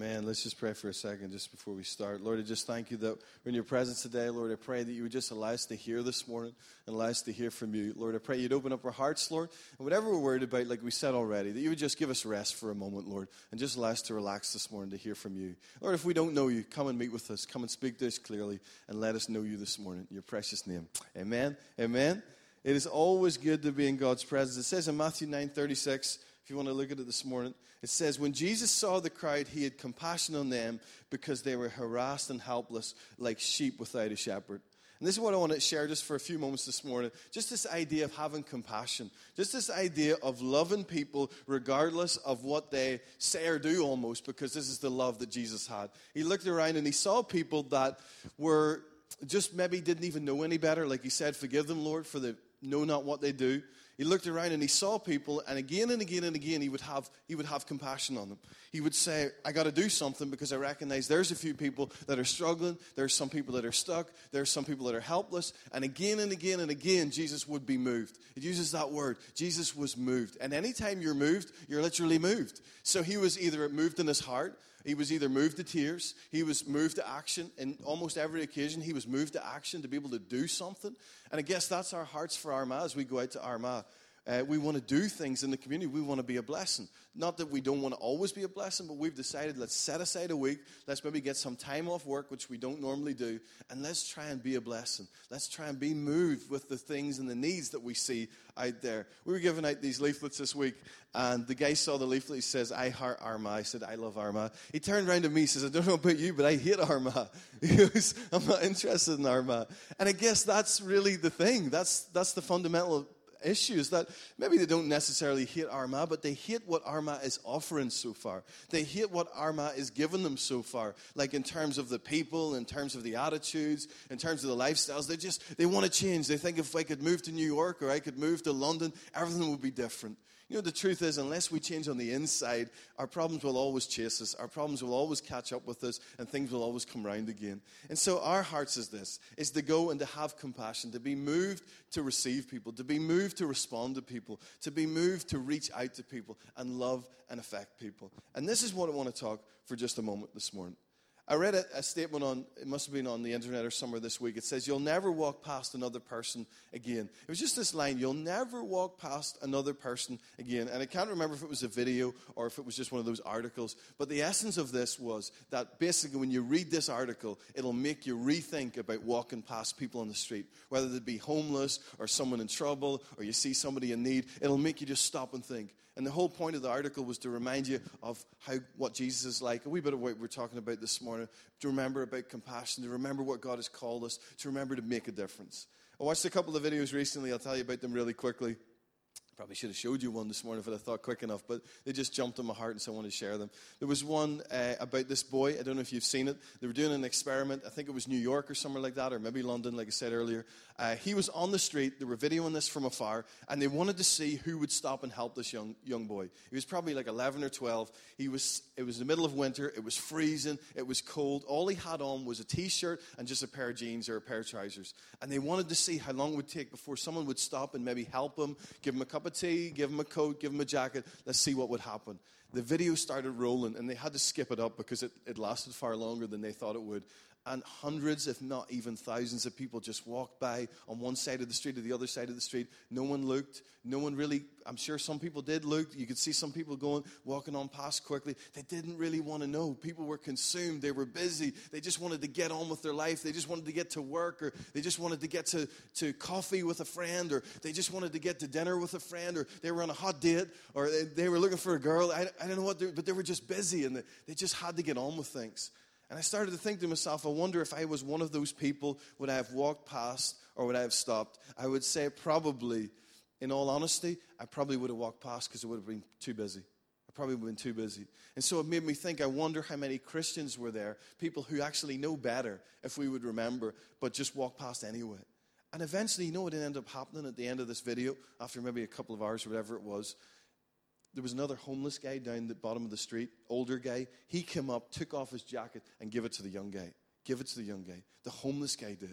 Amen. Let's just pray for a second just before we start. Lord, I just thank you that we're in your presence today. Lord, I pray that you would just allow us to hear this morning and allow us to hear from you. Lord, I pray you'd open up our hearts, Lord, and whatever we're worried about, like we said already, that you would just give us rest for a moment, Lord, and just allow us to relax this morning to hear from you. Lord, if we don't know you, come and meet with us. Come and speak to us clearly and let us know you this morning. In your precious name. Amen. Amen. It is always good to be in God's presence. It says in Matthew 9:36, if you want to look at it this morning, it says, when Jesus saw the crowd, he had compassion on them because they were harassed and helpless like sheep without a shepherd. And this is what I want to share just for a few moments this morning. Just this idea of having compassion. Just this idea of loving people regardless of what they say or do almost, because this is the love that Jesus had. He looked around and he saw people that were just maybe didn't even know any better. Like he said, forgive them, Lord, for they know not what they do. He looked around and he saw people, and again and again and again he would have compassion on them. He would say, I got to do something because I recognize there's a few people that are struggling. There's some people that are stuck. There's some people that are helpless. And again and again and again, Jesus would be moved. It uses that word. Jesus was moved. And anytime you're moved, you're literally moved. So he was either moved in his heart. He was either moved to tears. He was moved to action. In almost every occasion, he was moved to action to be able to do something. And I guess that's our hearts for Armagh as we go out to Armagh. We want to do things in the community. We want to be a blessing. Not that we don't want to always be a blessing, but we've decided let's set aside a week. Let's maybe get some time off work, which we don't normally do, and let's try and be a blessing. Let's try and be moved with the things and the needs that we see out there. We were giving out these leaflets this week, and the guy saw the leaflet. He says, I heart Armagh. I said, I love Armagh. He turned around to me. He says, I don't know about you, but I hate Armagh. He goes, I'm not interested in Armagh. And I guess that's really the thing. That's the fundamental issues that maybe they don't necessarily hate Armagh, but they hate what Armagh is offering so far. They hate what Armagh is giving them so far, like in terms of the people, in terms of the attitudes, in terms of the lifestyles. They want to change. They think if I could move to New York or I could move to London, everything would be different. You know, the truth is, unless we change on the inside, our problems will always chase us. Our problems will always catch up with us, and things will always come round again. And so our hearts is to go and to have compassion, to be moved to receive people, to be moved to respond to people, to be moved to reach out to people and love and affect people. And this is what I want to talk for just a moment this morning. I read a statement it must have been on the internet or somewhere this week. It says, you'll never walk past another person again. It was just this line, you'll never walk past another person again. And I can't remember if it was a video or if it was just one of those articles. But the essence of this was that basically when you read this article, it'll make you rethink about walking past people on the street. Whether they be homeless or someone in trouble or you see somebody in need, it'll make you just stop and think. And the whole point of the article was to remind you of what Jesus is like, a wee bit of what we're talking about this morning, to remember about compassion, to remember what God has called us, to remember to make a difference. I watched a couple of videos recently. I'll tell you about them really quickly. Probably should have showed you one this morning if I thought quick enough, but they just jumped on my heart and so I wanted to share them. There was one about this boy. I don't know if you've seen it. They were doing an experiment. I think it was New York or somewhere like that, or maybe London, like I said earlier. He was on the street. They were videoing this from afar, and they wanted to see who would stop and help this young boy. He was probably like 11 or 12. It was the middle of winter. It was freezing. It was cold. All he had on was a T-shirt and just a pair of jeans or a pair of trousers. And they wanted to see how long it would take before someone would stop and maybe help him, give him a cup of tea, give him a coat, give him a jacket. Let's see what would happen. The video started rolling, and they had to skip it up because it lasted far longer than they thought it would. And hundreds, if not even thousands of people just walked by on one side of the street or the other side of the street. No one looked. No one really, I'm sure some people did look. You could see some people walking on past quickly. They didn't really want to know. People were consumed. They were busy. They just wanted to get on with their life. They just wanted to get to work, or they just wanted to get to coffee with a friend, or they just wanted to get to dinner with a friend, or they were on a hot date, or they were looking for a girl. I don't know what, but they were just busy, and they just had to get on with things. And I started to think to myself, I wonder if I was one of those people, would I have walked past or would I have stopped? I would say probably, in all honesty, I probably would have walked past because it would have been too busy. I probably would have been too busy. And so it made me think, I wonder how many Christians were there, people who actually know better, if we would remember, but just walk past anyway. And eventually, you know what ended up happening at the end of this video, after maybe a couple of hours or whatever it was? There was another homeless guy down the bottom of the street, older guy. He came up, took off his jacket, and gave it to the young guy. Give it to the young guy. The homeless guy did.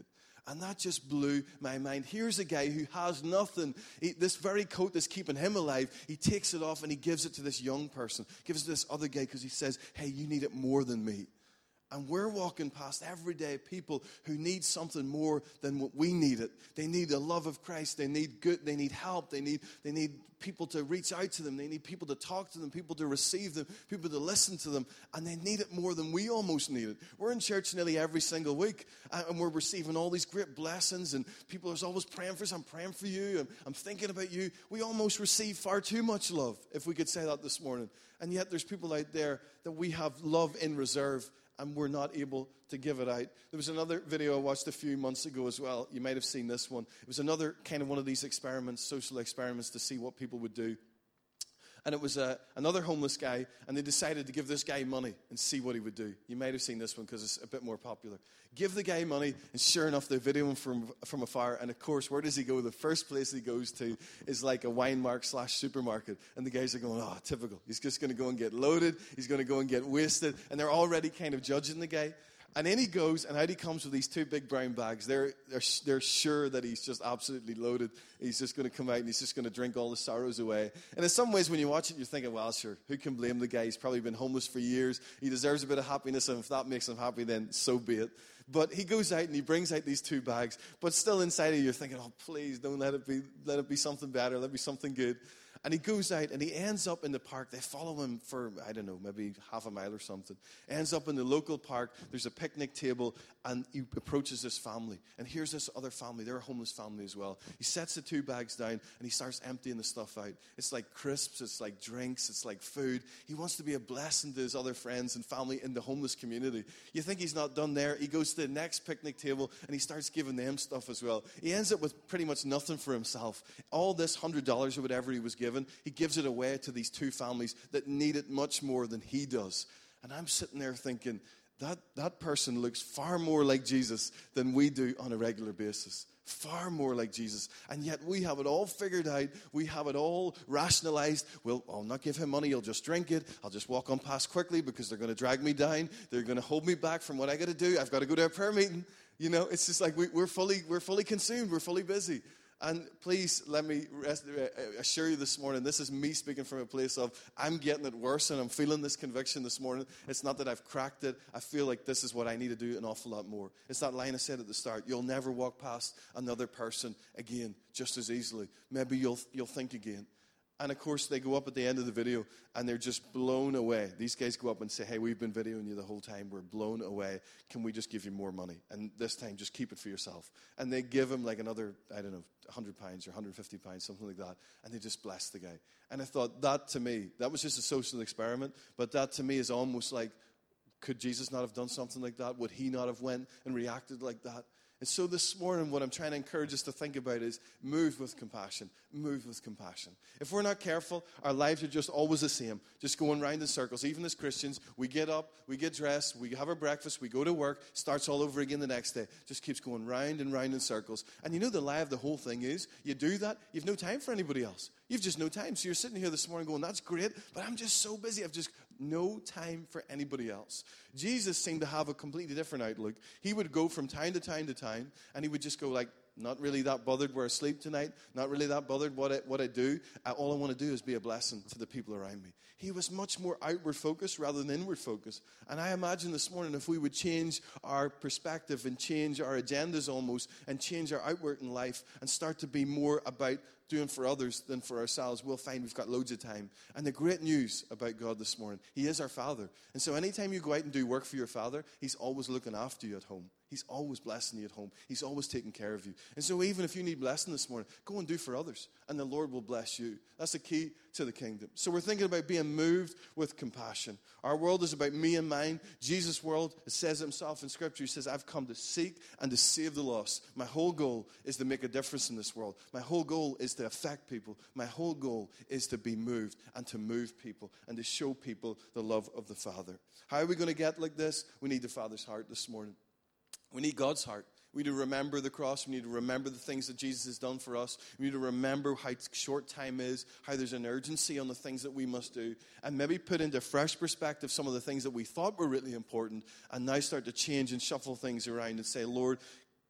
And that just blew my mind. Here's a guy who has nothing. This very coat that's keeping him alive, he takes it off and he gives it to this young person, gives it to this other guy because he says, hey, you need it more than me. And we're walking past everyday people who need something more than what we needed. They need the love of Christ. They need good. They need help. They need people to reach out to them. They need people to talk to them, people to receive them, people to listen to them. And they need it more than we almost need it. We're in church nearly every single week, and we're receiving all these great blessings, and people are always praying for us. I'm praying for you, and I'm thinking about you. We almost receive far too much love, if we could say that this morning. And yet there's people out there that we have love in reserve, and we're not able to give it out. There was another video I watched a few months ago as well. You might have seen this one. It was another kind of one of these experiments, social experiments, to see what people would do. And it was another homeless guy, and they decided to give this guy money and see what he would do. You might have seen this one because it's a bit more popular. Give the guy money, and sure enough, they video him from afar. And of course, where does he go? The first place he goes to is like a wine mark / supermarket. And the guys are going, oh, typical. He's just going to go and get loaded. He's going to go and get wasted. And they're already kind of judging the guy. And then he goes, and out he comes with these 2 big brown bags. They're sure that he's just absolutely loaded. He's just going to come out and he's just going to drink all the sorrows away. And in some ways, when you watch it, you're thinking, well, sure, who can blame the guy? He's probably been homeless for years. He deserves a bit of happiness, and if that makes him happy, then so be it. But he goes out and he brings out these 2 bags. But still inside of you, you're thinking, oh, please, don't let it be something better. Let it be something good. And he goes out and he ends up in the park. They follow him for, I don't know, maybe half a mile or something. Ends up in the local park. There's a picnic table, and he approaches this family. And here's this other family. They're a homeless family as well. He sets the 2 bags down and he starts emptying the stuff out. It's like crisps, it's like drinks, it's like food. He wants to be a blessing to his other friends and family in the homeless community. You think he's not done there? He goes to the next picnic table and he starts giving them stuff as well. He ends up with pretty much nothing for himself. All this $100 or whatever he was given, he gives it away to these 2 families that need it much more than he does. And I'm sitting there thinking, that person looks far more like Jesus than we do on a regular basis. Far more like Jesus. And yet we have it all figured out. We have it all rationalized. Well, I'll not give him money. He'll just drink it. I'll just walk on past quickly because they're going to drag me down. They're going to hold me back from what I got to do. I've got to go to a prayer meeting. You know, it's just like we're fully consumed. We're fully busy. And please let me assure you this morning, this is me speaking from a place of I'm getting it worse and I'm feeling this conviction this morning. It's not that I've cracked it. I feel like this is what I need to do an awful lot more. It's that line I said at the start. You'll never walk past another person again just as easily. Maybe you'll think again. And of course, they go up at the end of the video and they're just blown away. These guys go up and say, hey, we've been videoing you the whole time. We're blown away. Can we just give you more money? And this time, just keep it for yourself. And they give him like another, I don't know, £100 or £150, something like that. And they just bless the guy. And I thought, that to me, that was just a social experiment. But that to me is almost like, could Jesus not have done something like that? Would he not have went and reacted like that? And so this morning, what I'm trying to encourage us to think about is move with compassion. Move with compassion. If we're not careful, our lives are just always the same, just going round in circles. Even as Christians, we get up, we get dressed, we have our breakfast, we go to work, starts all over again the next day. Just keeps going round and round in circles. And you know the lie of the whole thing is, you do that, you've no time for anybody else. You've just no time. So you're sitting here this morning going, that's great, but I'm just so busy. I've just no time for anybody else. Jesus seemed to have a completely different outlook. He would go from town to town to town, and he would just go like, not really that bothered where I sleep tonight, not really that bothered what I do. All I want to do is be a blessing to the people around me. He was much more outward focused rather than inward focused. And I imagine this morning if we would change our perspective and change our agendas almost and change our outward in life and start to be more about doing for others than for ourselves, we'll find we've got loads of time. And the great news about God this morning, he is our Father. And so anytime you go out and do work for your Father, he's always looking after you at home. He's always blessing you at home. He's always taking care of you. And so even if you need blessing this morning, go and do for others, and the Lord will bless you. That's the key to the kingdom. So we're thinking about being moved with compassion. Our world is about me and mine. Jesus' world, it says himself in Scripture, he says, I've come to seek and to save the lost. My whole goal is to make a difference in this world. My whole goal is to affect people. My whole goal is to be moved and to move people and to show people the love of the Father. How are we going to get like this? We need the Father's heart this morning. We need God's heart. We need to remember the cross. We need to remember the things that Jesus has done for us. We need to remember how short time is, how there's an urgency on the things that we must do, and maybe put into fresh perspective some of the things that we thought were really important, and now start to change and shuffle things around and say, Lord,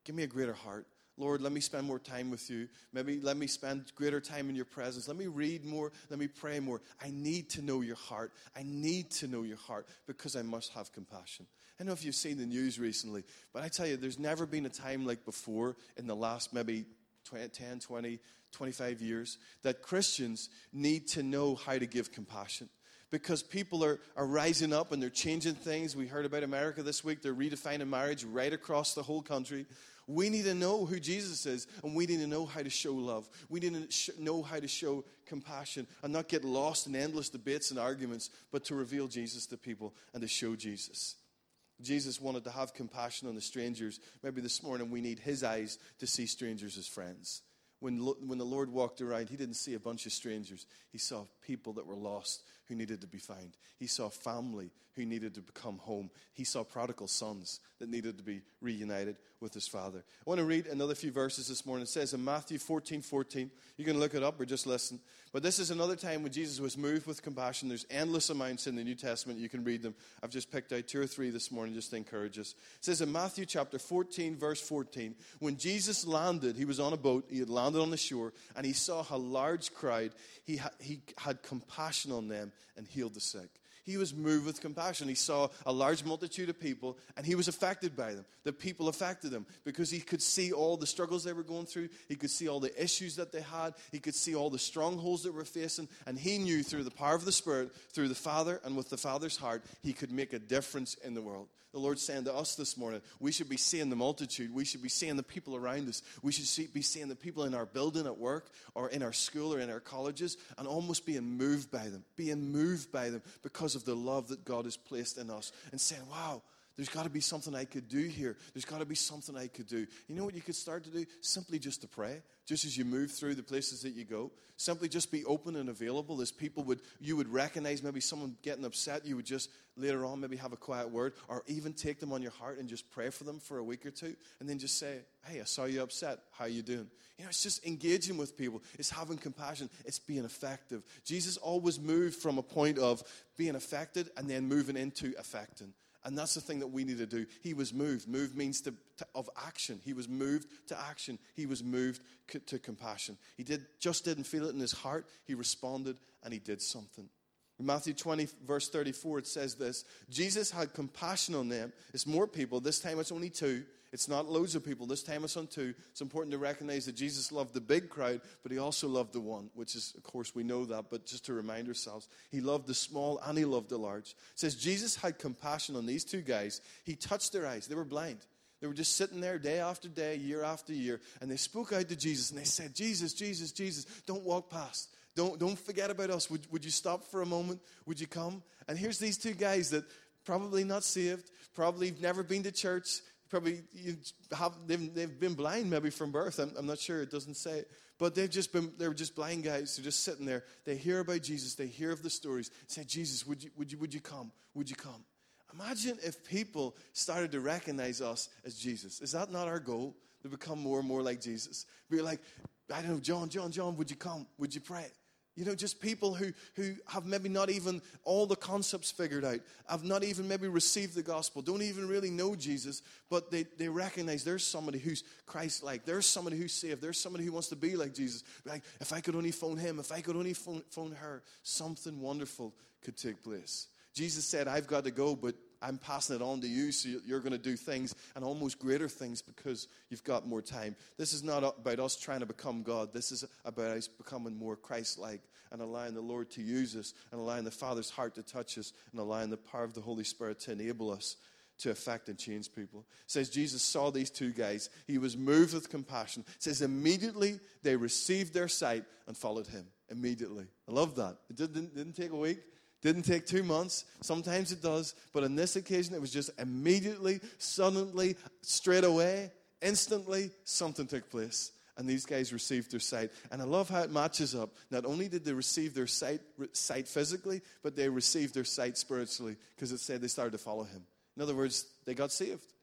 Give me a greater heart. Lord, let me spend more time with you. Maybe let me spend greater time in your presence. Let me read more. Let me pray more. I need to know your heart. I need to know your heart because I must have compassion. I don't know if you've seen the news recently, but I tell you, there's never been a time like before in the last maybe 10, 20, 25 years that Christians need to know how to give compassion. Because people are rising up and they're changing things. We heard about America this week. They're redefining marriage right across the whole country. We need to know who Jesus is, and we need to know how to show love. We need to know how to show compassion and not get lost in endless debates and arguments, but to reveal Jesus to people and to show Jesus. Jesus wanted to have compassion on the strangers. Maybe this morning we need his eyes to see strangers as friends. When the Lord walked around, he didn't see a bunch of strangers. He saw people that were lost who needed to be found. He saw family who needed to become home. He saw prodigal sons that needed to be reunited with his father. I want to read another few verses this morning. It says in Matthew 14:14, you can look it up or just listen. But this is another time when Jesus was moved with compassion. There's endless amounts in the New Testament. You can read them. I've just picked out 2 or 3 this morning just to encourage us. It says in Matthew chapter 14, verse 14, when Jesus landed, he was on a boat. He had landed on the shore, and he saw a large crowd. He had compassion on them and healed the sick. He was moved with compassion. He saw a large multitude of people, and he was affected by them. The people affected him because he could see all the struggles they were going through. He could see all the issues that they had. He could see all the strongholds that were facing, and he knew through the power of the Spirit, through the Father and with the Father's heart, he could make a difference in the world. The Lord's saying to us this morning, we should be seeing the multitude. We should be seeing the people around us. We should be seeing the people in our building at work or in our school or in our colleges and almost being moved by them because of the love that God has placed in us and saying, wow, there's got to be something I could do here. There's got to be something I could do. You know what you could start to do? Simply just to pray. Just as you move through the places that you go. Simply just be open and available as you would recognize maybe someone getting upset. You would just later on maybe have a quiet word or even take them on your heart and just pray for them for a week or two. And then just say, hey, I saw you upset. How are you doing? You know, it's just engaging with people. It's having compassion. It's being effective. Jesus always moved from a point of being affected and then moving into affecting. And that's the thing that we need to do. He was moved. Move means of action. He was moved to action. He was moved to compassion. He didn't feel it in his heart. He responded and he did something. In Matthew 20, verse 34, it says this. Jesus had compassion on them. It's more people. This time it's only 2. It's not loads of people. This time it's on 2. It's important to recognize that Jesus loved the big crowd, but he also loved the one, which is, of course, we know that, but just to remind ourselves, he loved the small and he loved the large. It says Jesus had compassion on these 2 guys. He touched their eyes. They were blind. They were just sitting there day after day, year after year, and they spoke out to Jesus, and they said, Jesus, Jesus, Jesus, don't walk past. Don't forget about us. Would you stop for a moment? Would you come? And here's these 2 guys that probably not saved, probably never been to church, probably they've been blind maybe from birth. I'm not sure. It doesn't say. But they're just blind guys. They're just sitting there. They hear about Jesus. They hear of the stories. Say, Jesus, would you come? Would you come? Imagine if people started to recognize us as Jesus. Is that not our goal? To become more and more like Jesus. Be like, I don't know, John, would you come? Would you pray? You know, just people who have maybe not even all the concepts figured out, have not even maybe received the gospel, don't even really know Jesus, but they recognize there's somebody who's Christ-like. There's somebody who's saved. There's somebody who wants to be like Jesus. Like, if I could only phone him, if I could only phone her, something wonderful could take place. Jesus said, I've got to go, but I'm passing it on to you, so you're going to do things and almost greater things because you've got more time. This is not about us trying to become God. This is about us becoming more Christ-like and allowing the Lord to use us and allowing the Father's heart to touch us and allowing the power of the Holy Spirit to enable us to affect and change people. It says Jesus saw these 2 guys. He was moved with compassion. It says immediately they received their sight and followed him. Immediately. I love that. It didn't take a week. Didn't take 2 months. Sometimes it does. But on this occasion, it was just immediately, suddenly, straight away, instantly, something took place. And these guys received their sight. And I love how it matches up. Not only did they receive their sight physically, but they received their sight spiritually because it said they started to follow him. In other words, they got saved.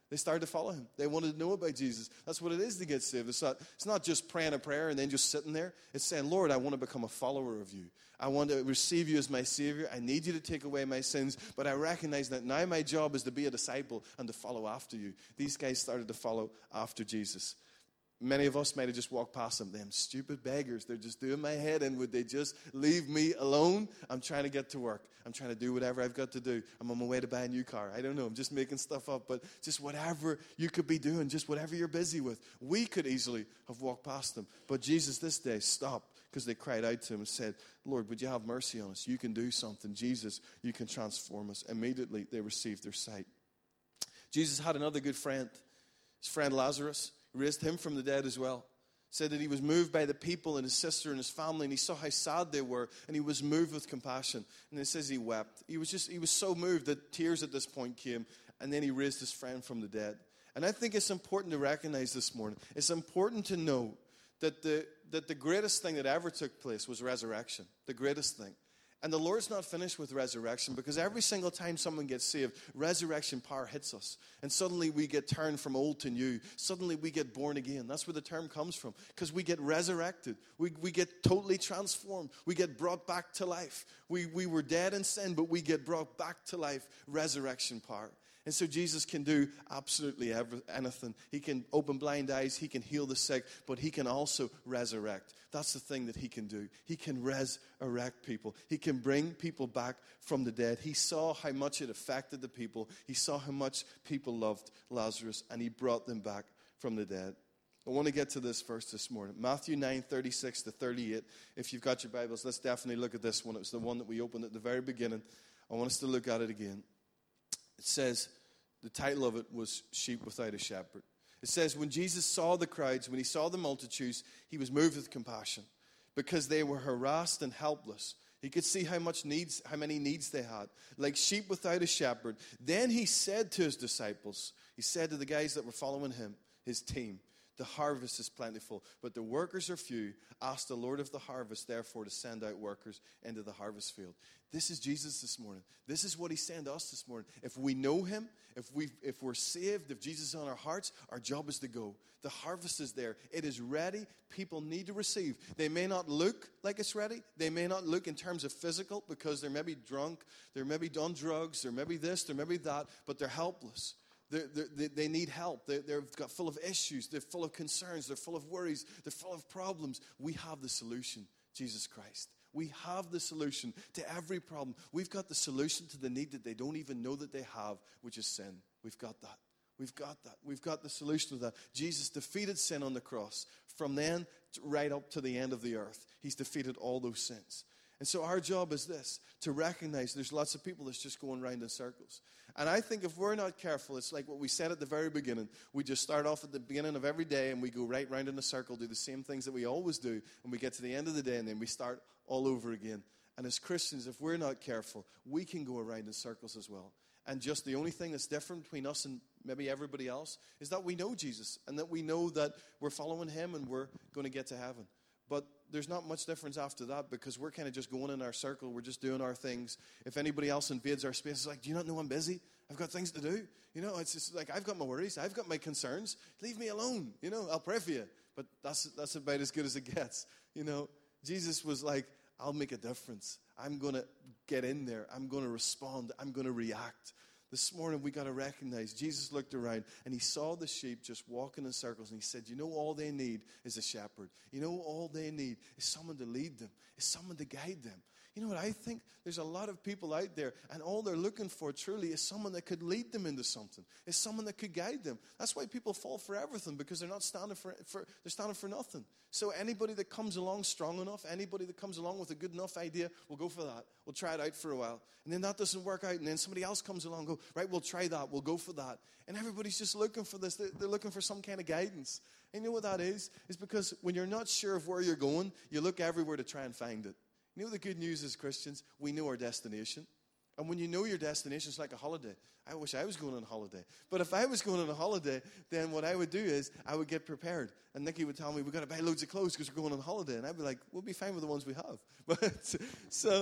They started to follow him. They wanted to know about Jesus. That's what it is to get saved. It's not just praying a prayer and then just sitting there. It's saying, Lord, I want to become a follower of you. I want to receive you as my Savior. I need you to take away my sins. But I recognize that now my job is to be a disciple and to follow after you. These guys started to follow after Jesus. Many of us might have just walked past them. Them stupid beggars, they're just doing my head in. Would they just leave me alone? I'm trying to get to work. I'm trying to do whatever I've got to do. I'm on my way to buy a new car. I don't know. I'm just making stuff up. But just whatever you could be doing, just whatever you're busy with. We could easily have walked past them. But Jesus this day stopped because they cried out to him and said, Lord, would you have mercy on us? You can do something. Jesus, you can transform us. Immediately they received their sight. Jesus had another good friend. His friend Lazarus. Raised him from the dead as well. Said that he was moved by the people and his sister and his family, and he saw how sad they were, and he was moved with compassion. And it says he wept. He was so moved that tears at this point came, and then he raised his friend from the dead. And I think it's important to recognize this morning, it's important to know that the greatest thing that ever took place was resurrection. The greatest thing. And the Lord's not finished with resurrection, because every single time someone gets saved, resurrection power hits us. And suddenly we get turned from old to new. Suddenly we get born again. That's where the term comes from, because we get resurrected. We get totally transformed. We get brought back to life. We were dead in sin, but we get brought back to life. Resurrection power. And so Jesus can do absolutely anything. He can open blind eyes. He can heal the sick. But he can also resurrect. That's the thing that he can do. He can resurrect people. He can bring people back from the dead. He saw how much it affected the people. He saw how much people loved Lazarus. And he brought them back from the dead. I want to get to this verse this morning. Matthew 9:36 to 38. If you've got your Bibles, let's definitely look at this one. It was the one that we opened at the very beginning. I want us to look at it again. It says, the title of it was Sheep Without a Shepherd. It says, when Jesus saw the crowds, when he saw the multitudes, he was moved with compassion because they were harassed and helpless. He could see how many needs they had, like sheep without a shepherd. Then he said to his disciples, he said to the guys that were following him, his team, the harvest is plentiful, but the workers are few. Ask the Lord of the harvest, therefore, to send out workers into the harvest field. This is Jesus this morning. This is what he's saying to us this morning. If we know him, if we're saved, if Jesus is on our hearts, our job is to go. The harvest is there. It is ready. People need to receive. They may not look like it's ready. They may not look in terms of physical, because they're maybe drunk, they're maybe done drugs, they're maybe this, they're maybe that, but they're helpless. They need help. They're full of issues. They're full of concerns. They're full of worries. They're full of problems. We have the solution, Jesus Christ. We have the solution to every problem. We've got the solution to the need that they don't even know that they have, which is sin. We've got that. We've got that. We've got the solution to that. Jesus defeated sin on the cross. From then right up to the end of the earth, he's defeated all those sins. And so our job is this, to recognize there's lots of people that's just going round in circles. And I think if we're not careful, it's like what we said at the very beginning. We just start off at the beginning of every day and we go right round in a circle, do the same things that we always do, and we get to the end of the day and then we start all over again. And as Christians, if we're not careful, we can go around in circles as well. And just the only thing that's different between us and maybe everybody else is that we know Jesus and that we know that we're following him and we're going to get to heaven. But there's not much difference after that, because we're kind of just going in our circle. We're just doing our things. If anybody else invades our space, it's like, do you not know I'm busy? I've got things to do. You know, it's just like, I've got my worries. I've got my concerns. Leave me alone. You know, I'll pray for you. But that's about as good as it gets. You know, Jesus was like, I'll make a difference. I'm going to get in there. I'm going to respond. I'm going to react. This morning, we got to recognize Jesus looked around and he saw the sheep just walking in circles, and he said, you know, all they need is a shepherd. You know, all they need is someone to lead them, is someone to guide them. You know what I think? There's a lot of people out there, and all they're looking for truly is someone that could lead them into something, is someone that could guide them. That's why people fall for everything, because they're not standing they're standing for nothing. So anybody that comes along strong enough, anybody that comes along with a good enough idea, we'll go for that. We'll try it out for a while. And then that doesn't work out, and then somebody else comes along and go, right, we'll try that. We'll go for that. And everybody's just looking for this. They're looking for some kind of guidance. And you know what that is? It's because when you're not sure of where you're going, you look everywhere to try and find it. You know the good news is, Christians, we know our destination. And when you know your destination, it's like a holiday. I wish I was going on a holiday. But if I was going on a holiday, then what I would do is I would get prepared. And Nikki would tell me, we've got to buy loads of clothes because we're going on holiday. And I'd be like, we'll be fine with the ones we have.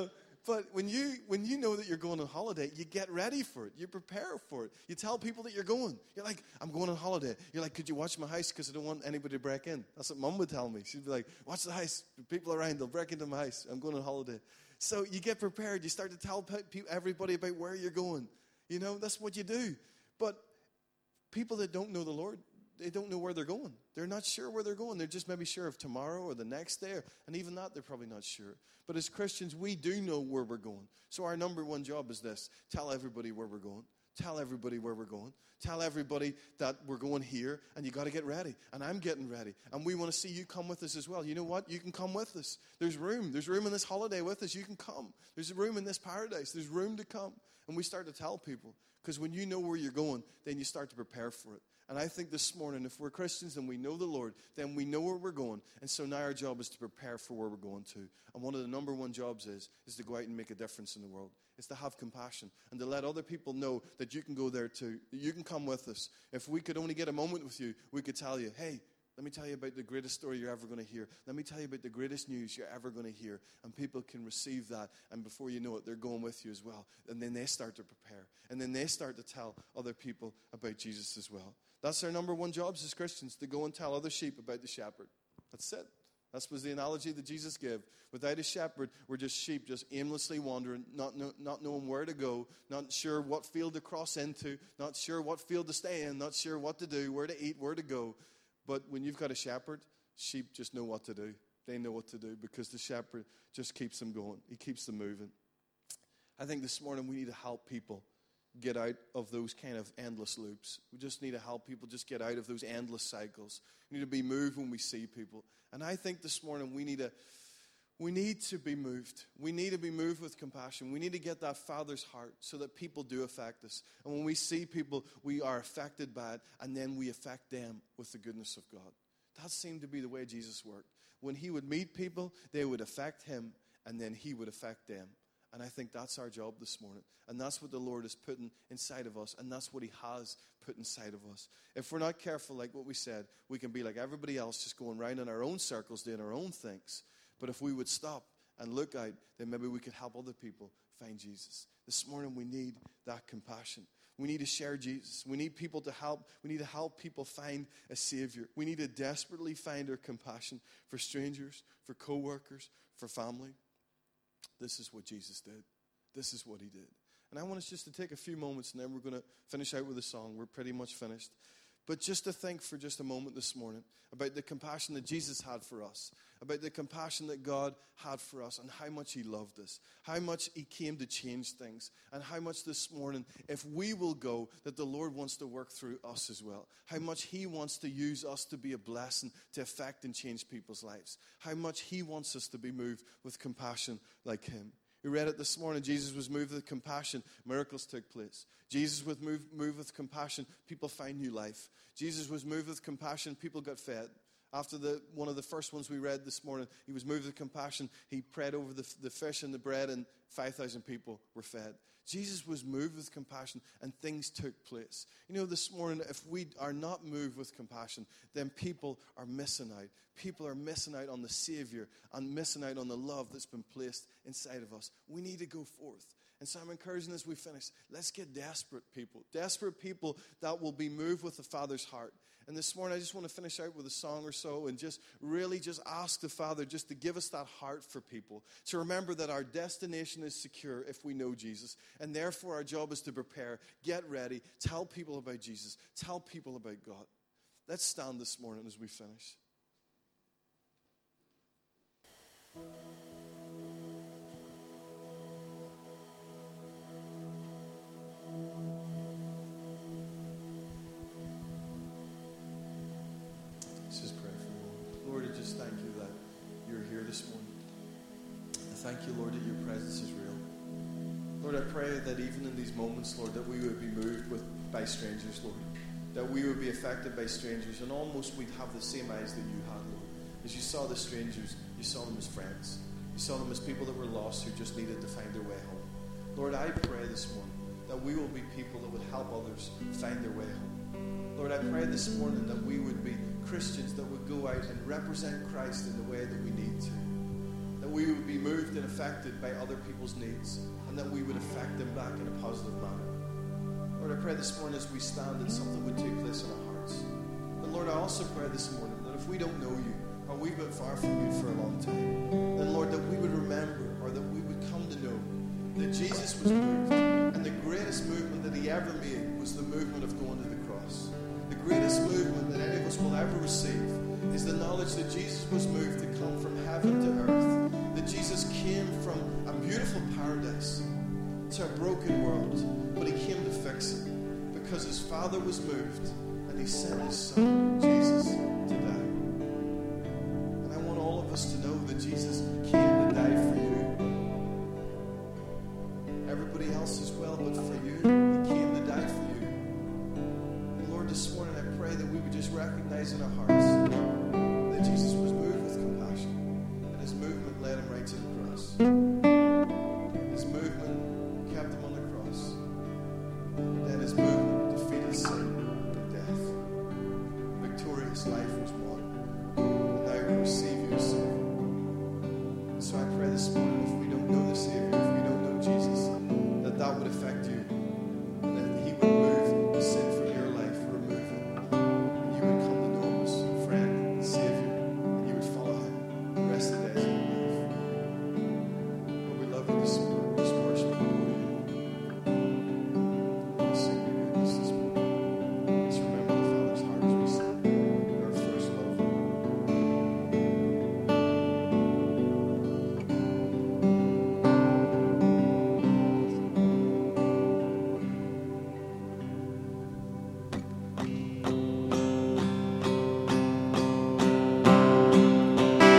But when you know that you're going on holiday, you get ready for it. You prepare for it. You tell people that you're going. You're like, I'm going on holiday. You're like, could you watch my house because I don't want anybody to break in? That's what Mum would tell me. She'd be like, watch the house. People around, they'll break into my house. I'm going on holiday. So you get prepared. You start to tell everybody about where you're going. You know, that's what you do. But people that don't know the Lord, they don't know where they're going. They're not sure where they're going. They're just maybe sure of tomorrow or the next day. And even that, they're probably not sure. But as Christians, we do know where we're going. So our number one job is this. Tell everybody where we're going. Tell everybody where we're going. Tell everybody that we're going here, and you got to get ready. And I'm getting ready. And we want to see you come with us as well. You know what? You can come with us. There's room. There's room in this holiday with us. You can come. There's room in this paradise. There's room to come. And we start to tell people. Because when you know where you're going, then you start to prepare for it. And I think this morning, if we're Christians and we know the Lord, then we know where we're going. And so now our job is to prepare for where we're going to. And one of the number one jobs is to go out and make a difference in the world. It's to have compassion and to let other people know that you can go there too, that you can come with us. If we could only get a moment with you, we could tell you, hey, let me tell you about the greatest story you're ever going to hear. Let me tell you about the greatest news you're ever going to hear. And people can receive that. And before you know it, they're going with you as well. And then they start to prepare. And then they start to tell other people about Jesus as well. That's our number one jobs as Christians, to go and tell other sheep about the shepherd. That's it. That was the analogy that Jesus gave. Without a shepherd, we're just sheep, just aimlessly wandering, not knowing where to go, not sure what field to cross into, not sure what field to stay in, not sure what to do, where to eat, where to go. But when you've got a shepherd, sheep just know what to do. They know what to do because the shepherd just keeps them going. He keeps them moving. I think this morning we need to help people get out of those kind of endless loops. We just need to help people just get out of those endless cycles. We need to be moved when we see people. And I think this morning we need to be moved. We need to be moved with compassion. We need to get that Father's heart so that people do affect us. And when we see people, we are affected by it, and then we affect them with the goodness of God. That seemed to be the way Jesus worked. When he would meet people, they would affect him, and then he would affect them. And I think that's our job this morning. And that's what the Lord is putting inside of us. And that's what he has put inside of us. If we're not careful, like what we said, we can be like everybody else, just going around in our own circles, doing our own things. But if we would stop and look out, then maybe we could help other people find Jesus. This morning we need that compassion. We need to share Jesus. We need people to help. We need to help people find a Savior. We need to desperately find our compassion for strangers, for co-workers, for family. This is what Jesus did. This is what he did. And I want us just to take a few moments, and then we're going to finish out with a song. We're pretty much finished. But just to think for just a moment this morning about the compassion that Jesus had for us, about the compassion that God had for us, and how much he loved us, how much he came to change things, and how much this morning, if we will go, that the Lord wants to work through us as well. How much he wants to use us to be a blessing, to affect and change people's lives. How much he wants us to be moved with compassion like him. We read it this morning. Jesus was moved with compassion. Miracles took place. Jesus was moved with compassion. People find new life. Jesus was moved with compassion. People got fed. After one of the first ones we read this morning, he was moved with compassion. He prayed over the fish and the bread, and 5,000 people were fed. Jesus was moved with compassion, and things took place. You know, this morning, if we are not moved with compassion, then people are missing out. People are missing out on the Savior and missing out on the love that's been placed inside of us. We need to go forth. And so I'm encouraging as we finish, let's get desperate people that will be moved with the Father's heart. And this morning, I just want to finish out with a song or so and just really just ask the Father just to give us that heart for people. To remember that our destination is secure if we know Jesus. And therefore, our job is to prepare, get ready, tell people about Jesus, tell people about God. Let's stand this morning as we finish. Let's just pray for you. Lord, I just thank you that you're here this morning. I thank you, Lord, that your presence is real. Lord, I pray that even in these moments, Lord, that we would be moved by strangers, Lord. That we would be affected by strangers, and almost we'd have the same eyes that you had, Lord. As you saw the strangers, you saw them as friends. You saw them as people that were lost who just needed to find their way home. Lord, I pray this morning that we will be people that would help others find their way home. Lord, I pray this morning that we would be Christians that would go out and represent Christ in the way that we need to. that we would be moved and affected by other people's needs, and that we would affect them back in a positive manner. Lord, I pray this morning as we stand that something would take place in our hearts. And Lord, I also pray this morning that if we don't know you, or we've been far from you for a long time, then Lord, that we would remember, or that we would come to know that Jesus was moved, and the greatest movement that he ever made was the movement of going to the cross. The greatest movement that any of us will ever receive is the knowledge that Jesus was moved to come from heaven to earth, that Jesus came from a beautiful paradise to a broken world, but he came to fix it because his Father was moved and he sent his Son, Jesus, to die. And I want all of us to know that Jesus came to die for you. Everybody else as well, but for you, he came to die for you. And Lord, this morning I pray that we would just recognize in our hearts that Jesus was moved with compassion, and his movement led him right to the cross.